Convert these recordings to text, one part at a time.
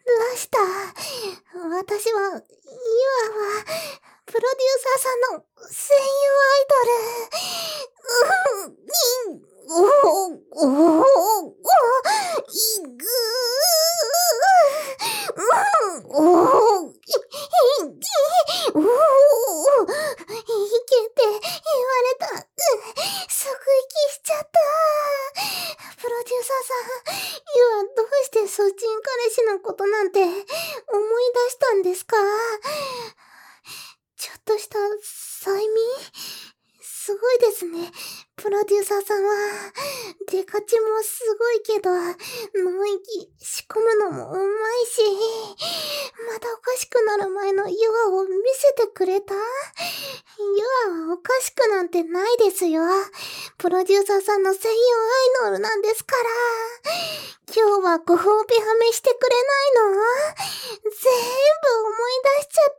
らした。私は、ユアは、プロデューサーさんの声優アイドル。いぐいけって言われた。即息しちゃった。プロデューサーさん、ユアどうしてそっちん彼氏のことなんて思い出したんですか？ちょっとした催眠？すごいですね。プロデューサーさんは、デカチもすごいけど、脳域仕込むのもうまいし、またおかしくなる前のユアを見せてくれた？ユアはおかしくなんてないですよ。プロデューサーさんの声優アイドルなんですから。今日はご褒美はめしてくれないの？全部思い出しちゃった。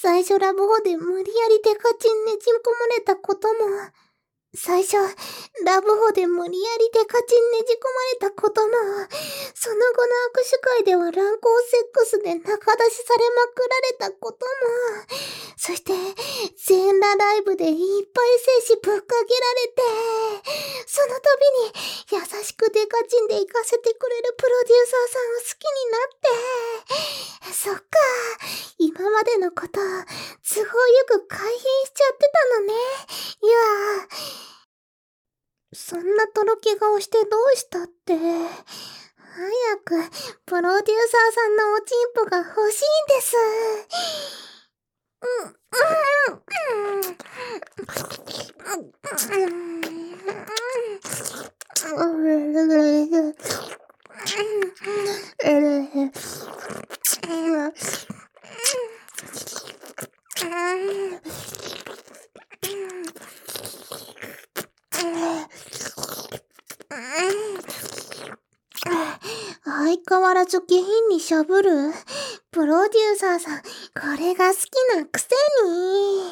最初ラブホで無理やりデカチンねじ込まれたことも、最初、ラブホで無理やりデカチンねじ込まれたことも、その後の握手会では乱交セックスで仲出しされまくられたことも、そして、全裸ライブでいっぱい精子ぶっかけられて、その度に優しくデカチンで行かせてくれるプロデューサーさんを好きになって、そっか、今までのこと、都合よく改変しちゃってたのね。いや、そんなとろけ顔してどうしたって。早く、プロデューサーさんのおちんぽが欲しいんです。相変わらず下品にしゃぶるプロデューサーさん、これが好きなくせに。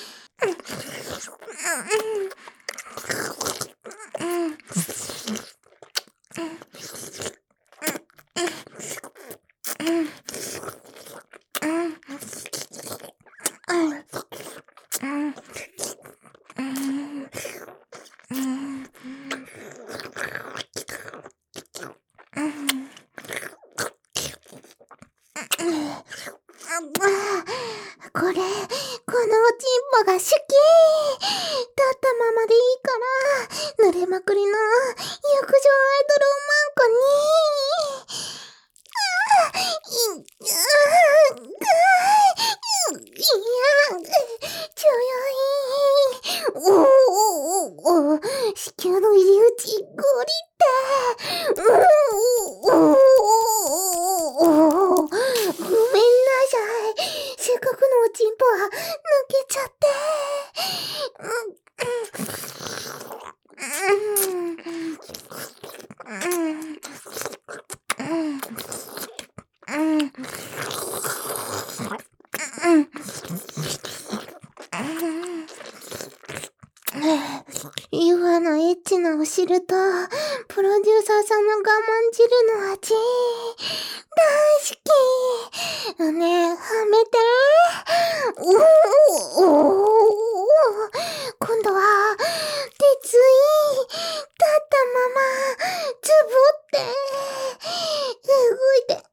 これ、このおちんぽが好きだったままでいいから、濡れまくりの浴場アイドルおまんこに、ちょよい。子宮の入り口、ゴリって。ごめんなさい。せっかくのおちんぽは抜けちゃって。ユアのエッチなお汁と、プロデューサーさんの我慢汁の味、大好き。ねえ、はめて。今度は、鉄い、立ったまま、ズボって、動いて、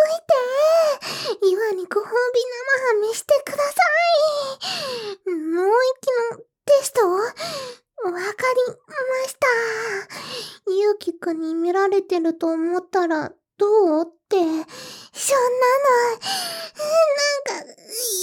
ユアにご褒美生はめしてください。脳域のテストわかりました。ゆうきくんに見られてると思ったら、どうって、そんなの、なんか、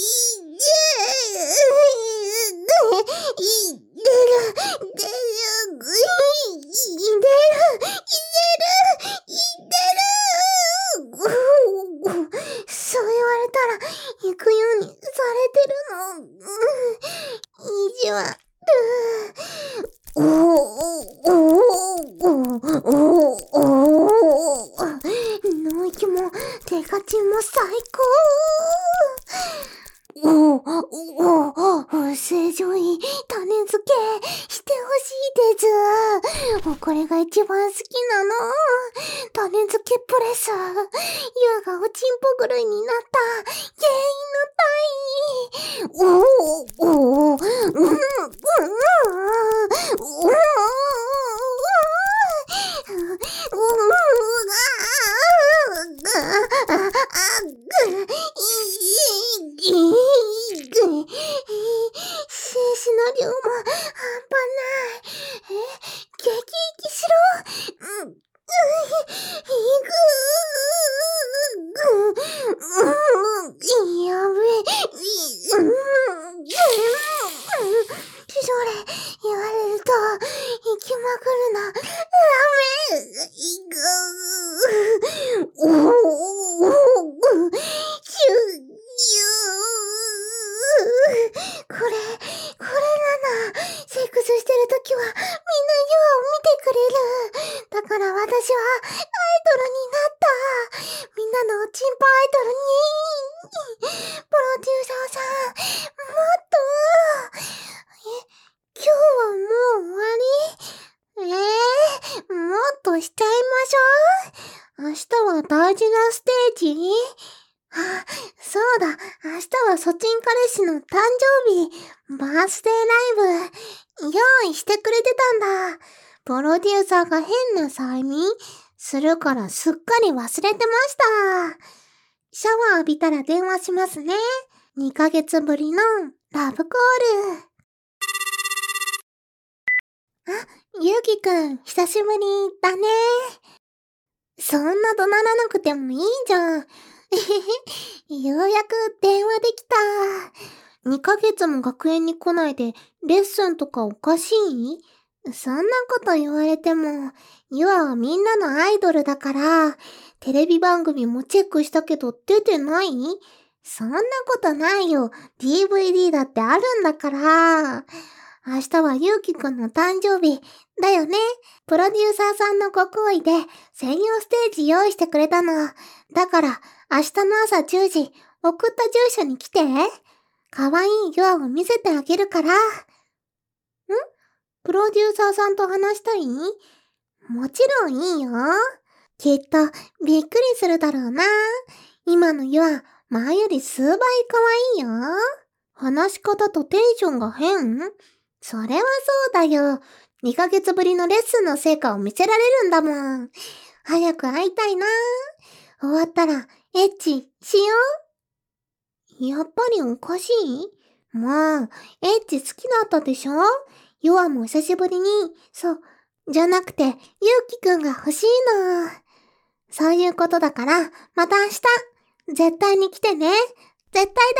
そう言われたら、行くようにされてるの。意地悪。脳域もデカチンも最高。正常位種付けしてほしいです。おこれが一番好きなの。種付けプレス。ユアがおちんぽ狂いになった原因の単位。精子の量も半端ない。激息しろ。やべえ。それ、言われると、行きまくるな。ダメ。これなの。セックスしてるときは、みんなユアを見てくれる。だから私は、アイドルになった。みんなのおちんぽアイドルに。プロデューサーさん、もっと。今日はもう終わり？もっとしちゃいましょう。明日は大事なステージ？あ、そうだ。明日はソチン彼氏の誕生日、バースデーライブ、用意してくれてたんだ。プロデューサーが変な催眠するからすっかり忘れてました。シャワー浴びたら電話しますね。2ヶ月ぶりのラブコール。あ、ゆうきくん、久しぶりだね。そんな怒鳴らなくてもいいじゃん。ようやく電話できた。2ヶ月も学園に来ないでレッスンとかおかしい？そんなこと言われても、ユアはみんなのアイドルだから、テレビ番組もチェックしたけど出てない？そんなことないよ。DVD だってあるんだから。明日はゆうきくんの誕生日だよね。プロデューサーさんのご厚意で専用ステージ用意してくれたの。だから明日の朝10時送った住所に来て。かわいいユアを見せてあげるから。プロデューサーさんと話したい？もちろんいいよ。きっとびっくりするだろうな。今のユア、前より数倍かわいいよ。話し方とテンションが変？それはそうだよ。2ヶ月ぶりのレッスンの成果を見せられるんだもん。早く会いたいな。終わったらエッチしよう。やっぱりおかしい？もう、エッチ好きだったでしょ？ヨアも久しぶりに、じゃなくて、ゆうきくんが欲しいの。そういうことだから、また明日、絶対に来てね。絶対だ